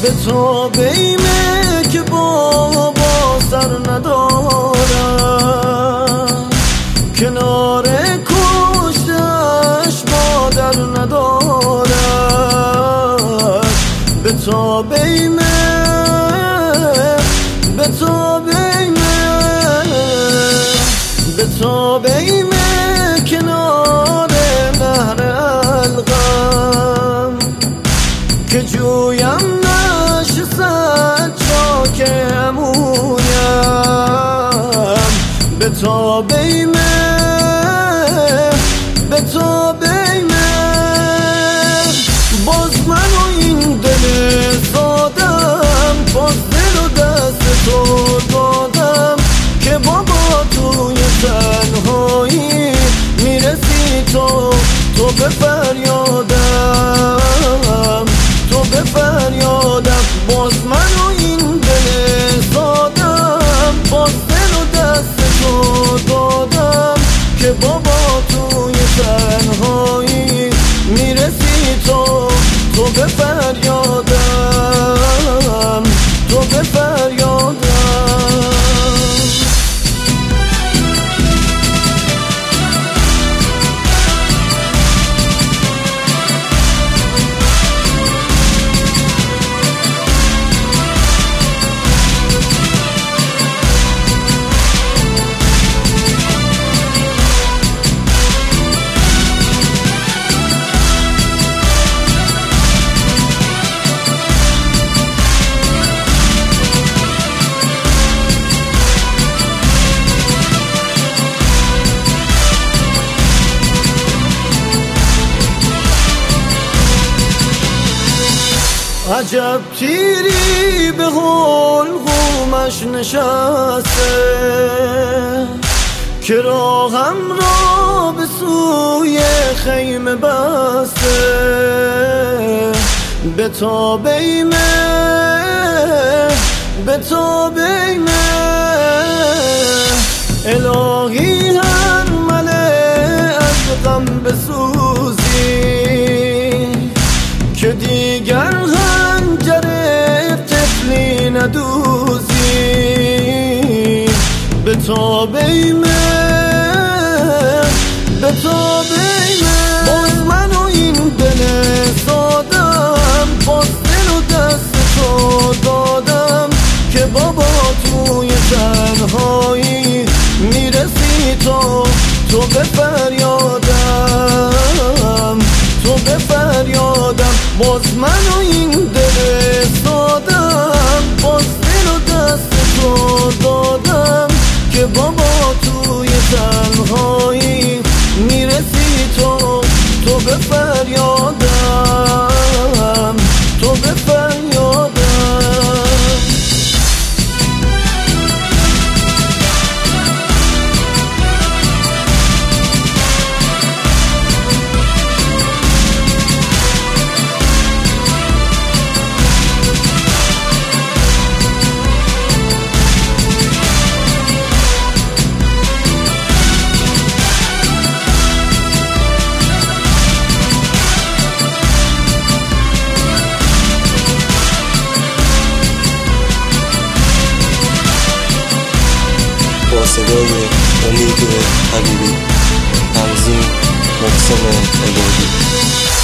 به تو بیمه که با سر ندارم، کنار کشتش مادر ندارم. به تو بیمه، به تو بیمه، به تو بیمه کنار نهر الغم، که جویم نشسد چاک امویم. به تو بیمه، به تو بیمه، باز من و این دل سادم، باز دل و دست تو دادم، که بابا توی تنهایی میرسی تو به فریادم، تو به فریادم. باز من و این دل سادم، باز دل و دست تو دادم، که بابا توی تنهایی میرسی تو به فریادم، تو به فریادم. عجب تیری به حلقومش نشسته، که راهم را به سوی خیمه بسته. به تو بیمه، به تو بیمه، الهی هر مله از غم بسوزی، که دیگر ندوزی. به تو بیمه، به تو بیمه، باز من و این دل سادم، باز دل و دست تو دادم، که بابا توی تنهایی میرسی تو به فریادم، تو به فریادم. باز من و این دل سادم، باز دل و دست تو دادم، که بابا توی تنهایی میرسی تو به فریادم، تو به فریادم. با صدای امید حبیبی، تنظیم محسن عبادی.